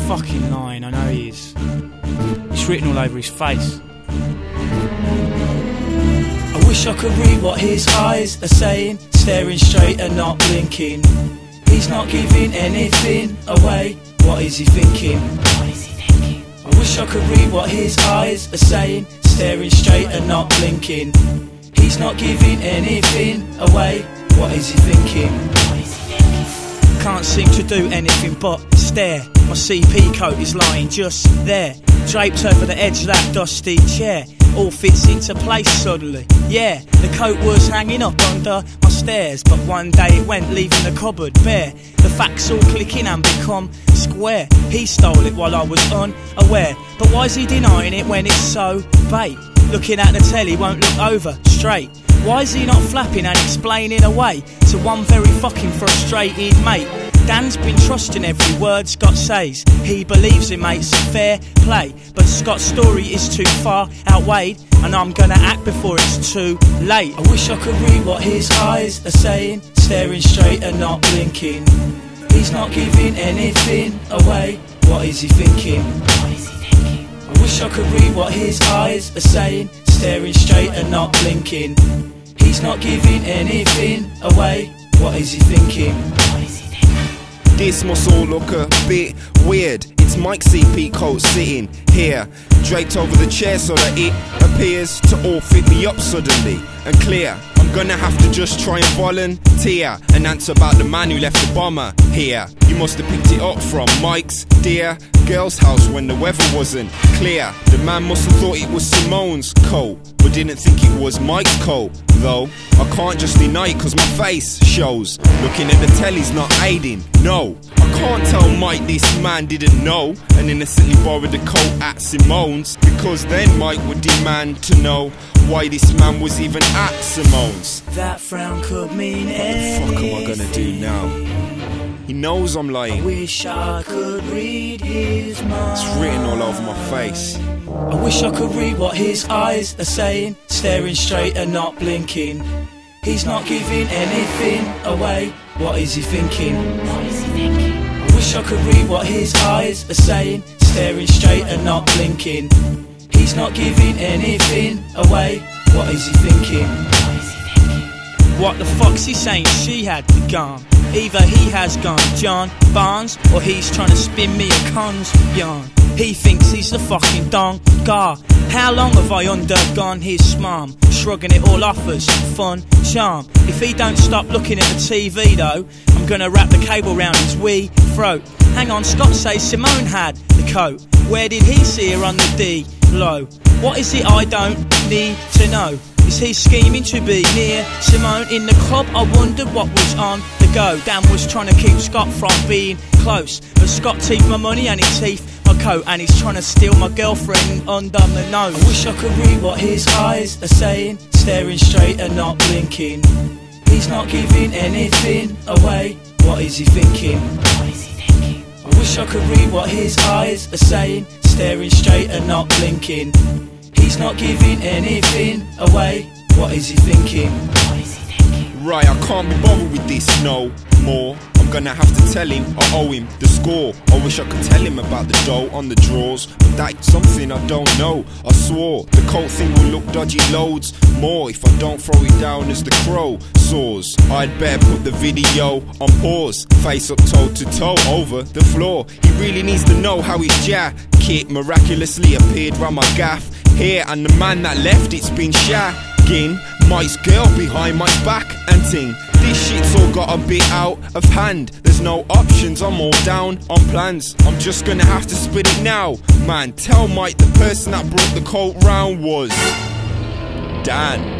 fucking lying, I know he is. It's written all over his face. I wish I could read what his eyes are saying, staring straight and not blinking. He's not giving anything away. What is he thinking? What is he thinking? I wish I could read what his eyes are saying, staring straight and not blinking. He's not giving anything away. What is he thinking? What is he thinking? Can't seem to do anything but stare. My CP coat is lying just there, draped over the edge of that dusty chair. All fits into place suddenly. Yeah, the coat was hanging up under my stairs, but one day it went, leaving the cupboard bare. The facts all clicking and become square. He stole it while I was unaware. But why's he denying it when it's so bait? Looking at the telly, won't look over straight. Why is he not flapping and explaining away to one very fucking frustrated mate? Dan's been trusting every word Scott says. He believes it, mate's fair play. But Scott's story is too far outweighed, and I'm gonna act before it's too late. I wish I could read what his eyes are saying, staring straight and not blinking. He's not giving anything away. What is he thinking? What is he thinking? I wish I could read what his eyes are saying, staring straight and not blinking. He's not giving anything away. What is he thinking? What is he thinking? This must all look a bit weird. It's Mike CP coat sitting here, draped over the chair so that it appears to all fit me up suddenly and clear. I'm gonna have to just try and volunteer and answer about the man who left the bomber here. You must have picked it up from Mike's dear girl's house when the weather wasn't clear. The man must have thought it was Simone's coat, but didn't think it was Mike's coat. Though I can't just deny it cause my face shows. Looking at the telly's not aiding, no. I can't tell Mike this man didn't know and innocently borrowed the coat at Simone's, because then Mike would demand to know why this man was even at Simone's. That frown could mean anything. What the fuck am I gonna do now? He knows I'm lying. I wish I could read his mind. It's written all over my face. I wish I could read what his eyes are saying, staring straight and not blinking. He's not giving anything away. What is he thinking? What is he thinking? I wish I could read what his eyes are saying, staring straight and not blinking. He's not giving anything away. What is he thinking? What is he thinking? What the fuck's he saying? She had the gun. Either he has gone John Barnes, or he's trying to spin me a con's yarn. He thinks he's the fucking Don Gar. How long have I undergone his smarm? Shrugging it all off as fun charm. If he don't stop looking at the TV though, I'm gonna wrap the cable round his wee throat. Hang on, Scott says Simone had the coat. Where did he see her on the D-low? What is it I don't need to know? Is he scheming to be near Simone in the club? I wondered what was on the go. Dan was trying to keep Scott from being close, but Scott teeth my money and he teeth my coat, and he's trying to steal my girlfriend under my nose. I wish I could read what his eyes are saying, staring straight and not blinking. He's not giving anything away. What is he thinking? What is he thinking? I wish I could read what his eyes are saying, staring straight and not blinking. He's not giving anything away. What is he thinking? What is he thinking? Right, I can't be bothered with this no more. I'm gonna have to tell him I owe him the score. I wish I could tell him about the dough on the drawers, but that's something I don't know. I swore the coat thing will look dodgy loads more if I don't throw it down as the crow soars. I'd better put the video on pause, face up toe to toe over the floor. He really needs to know how his jacket miraculously appeared round my gaff here, and the man that left it's been shagging Mike's girl behind my back and ting. This shit's all got a bit out of hand. There's no options, I'm all down on plans. I'm just gonna have to spit it now. Man, tell Mike the person that brought the coat round was Dan.